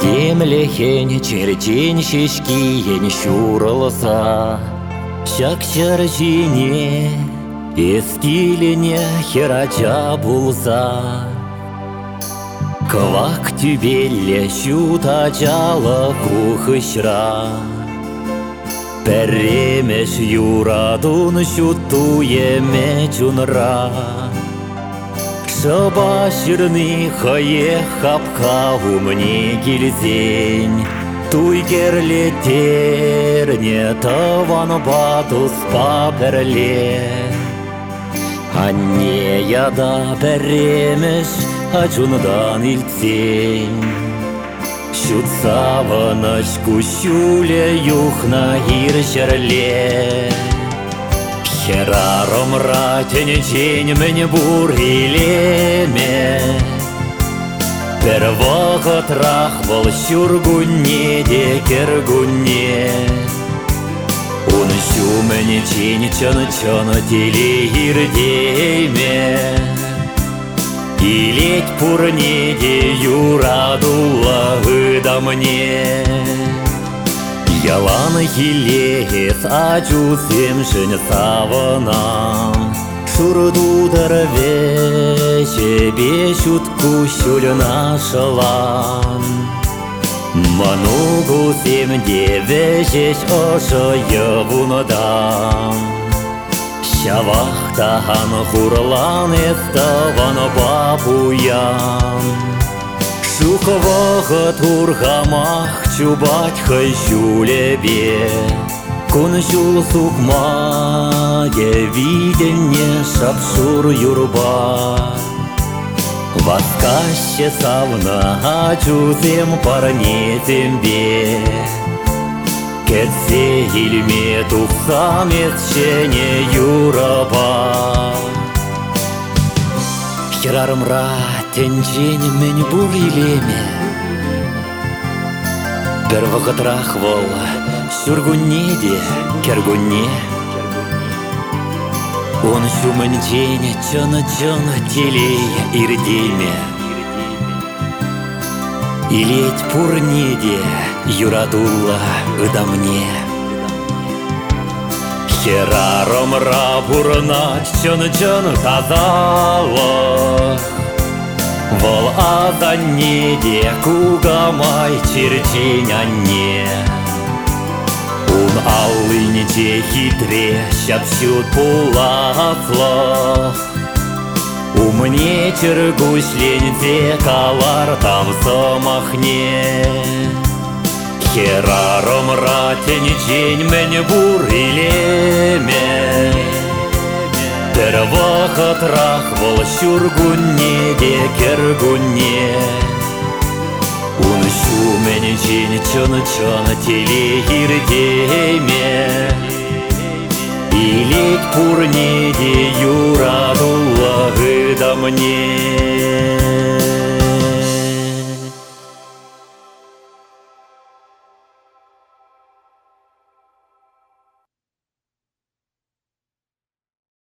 Ирдемлехен чертень шешкиен шурылса, Шак шаржине ескилене херача булса. Квак тюбелле шута жала кухышра, Перемеш юрадун шутуеме чунра. Шабашырны хае хапка умне гильзень, Туйгерлетерне таван батус паперле. Анне яда перемеш ачундан ильцень, Шут саваночку щуле юхна иршерле. Хераром ратенечень мне бурилеме, Первого трах был щургуне де кергуне. Он щуменечень чон-чон тили ирдейме, И ледь пурнеде юрадула выда мне. Ялан елес ачусем шен саванам, Шурдудар вече бешутку щуль нашалам. Манугу семде вешеш ошо явунадам, Шавахтахан хурлан эставан бабуям. Шуховага тургамах чубать хайщулебе, Кун щул сукмаге виденне шапшур юрба. Васкаще савна ачузем парнезембе, Кетсе илме тухсамет шене юраба. Херарым ратенчень мен бурилеме, Первого трах вол сюргунеде кергуне. Он щуменчень чон-чон телея ирдеме, И ледь пурнеде юрадула ыда мне. Хераром рапурнать чон-чон тазало, Вол азанеде кугамай чертеняне. Он аллынете хитре щапщут пуласлов, Умне чергушленде калар там самахне. Хераром ратенечень мен бурилеме, Первого трах вол щургуне де кергуне. Он щуменечень чон-чон теле ирдейме, И ледь пурнеде юрадула выда мне.